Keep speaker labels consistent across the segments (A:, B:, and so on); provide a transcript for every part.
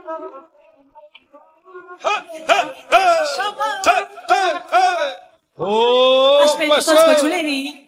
A: Aș pentru toți căciulenii.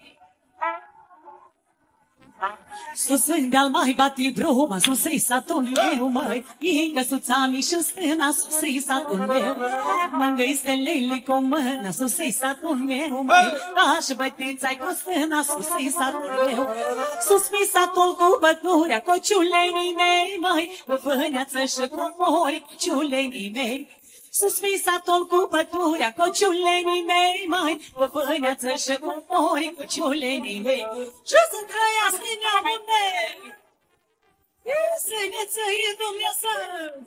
A: Sus de-al mai bati bruma, sus-i satul meu, măi, Inga suțami și-n stâna, sus-i satul meu. Mângâi stelele cu mâna, sus-i satul meu, măi, Aș bătiți-ai cu stâna, sus-i satul meu. Sus-mi satul cu băturea, cociulenii mei, măi, Cu vâneață și cu mori, cociulenii mei. Sus-mi satul cu păturea, cociulenii mei, mai, Cu vâneață și cu mori, cociulenii mei. Și să trăiască neamul meu, să ne țăie Dumnezeu.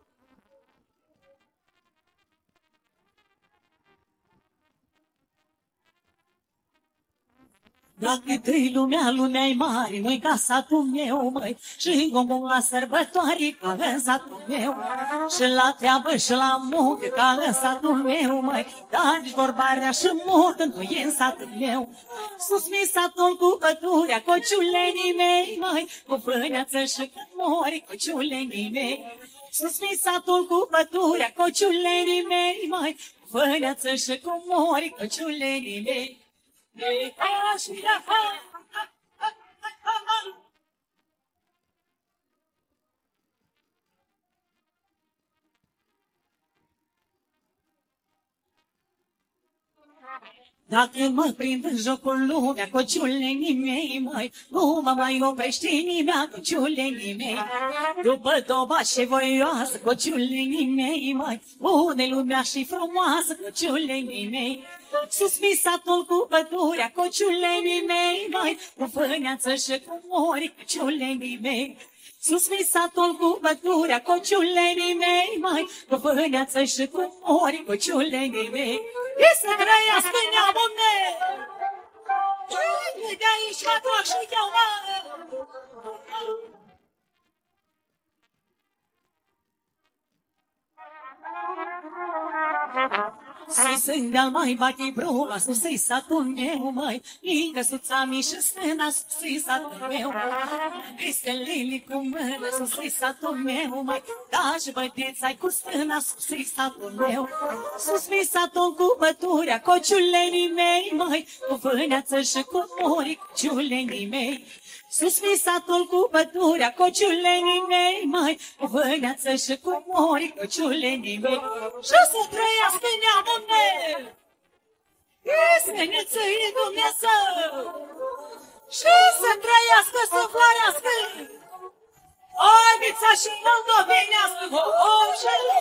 A: Dacă-i lumea, lumea-i mare, nu-i ca satul meu, măi, Și-n gombon la sărbătoare, ca în satul meu, Și la treabă și la muncă, ca în satul meu, măi, Dar nici vorbarea și multă nu e în satul meu. Sus-mi satul cu păturea, cociulenii mei, măi, Cu vâneață și cu mori, cociulenii mei. Sus-mi satul cu păturea, cociulenii mei, măi, Cu vâneață și cu mori, cociulenii mei. Dacă mă prind în jocul lumea, cociulenii mei, măi, Nu mă mai oprește nimeni, cociulenii mei. După doba și voioasă, cociulenii mei, măi, Unde lumea și frumoasă, cociulenii mei. Sus-mi satul cu păturea, cociulenii mei, măi, Cu vâneață și cu mori, cociulenii mei. Sus-mi satul cu păturea, cociulenii mei, măi, Cu vâneață și cu mori, cociulenii mei. E să trăiască neamul meu, de aici mă trag și iau mare. Sus-i de-al mai bate bruma, sus-i satul meu, măi, Inga suțami și stâna, sus-i satul meu. Stelele cu mână, sus-i satul meu, măi, Da-și băteți-ai cu stâna, sus-i satul meu. Sus-mi satul cu băturea, cociulenii mei, măi, Cu vâneață și cu mori, cociulenii mei. Sus-mi satul cu păturea, cociulenii mei, măi, Cu vâneață și cu mori, cociulenii mei. Și să trăiască neamul meu, să ne țăie Dumnezeu. Și să trăiască, să florească, Oibița și moldovenească, și